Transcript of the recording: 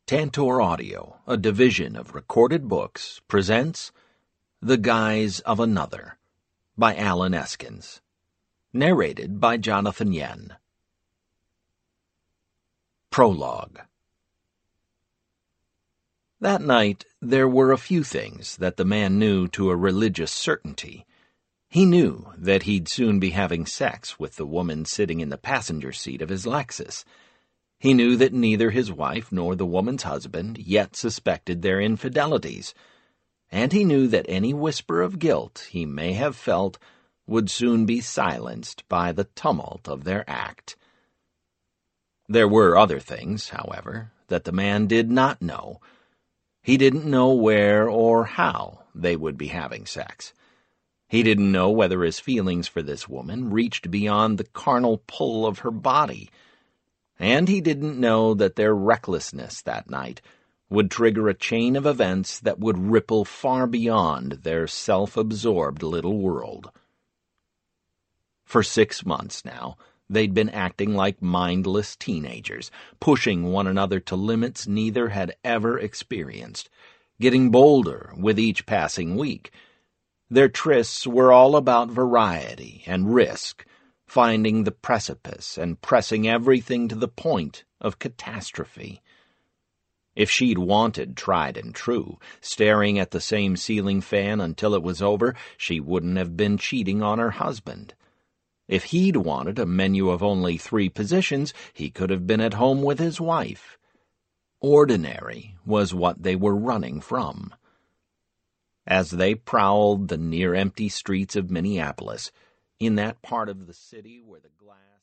Tantor Audio, a division of Recorded Books, presents The Guise of Another by Allen Eskins. Narrated by Jonathan Yen. Prologue. That night, there were a few things that the man knew to a religious certainty. He knew that he'd soon be having sex with the woman sitting in the passenger seat of his Lexus. He knew that neither his wife nor the woman's husband yet suspected their infidelities, and he knew that any whisper of guilt he may have felt would soon be silenced by the tumult of their act. There were other things, however, that the man did not know. He didn't know where or how they would be having sex. He didn't know whether his feelings for this woman reached beyond the carnal pull of her body, and he didn't know that their recklessness that night would trigger a chain of events that would ripple far beyond their self-absorbed little world. For 6 months now, they'd been acting like mindless teenagers, pushing one another to limits neither had ever experienced, getting bolder with each passing week. Their trysts were all about variety and risk, finding the precipice and pressing everything to the point of catastrophe. If she'd wanted tried and true, staring at the same ceiling fan until it was over, she wouldn't have been cheating on her husband. If he'd wanted a menu of only 3 positions, he could have been at home with his wife. Ordinary was what they were running from. As they prowled the near-empty streets of Minneapolis, in that part of the city where the glass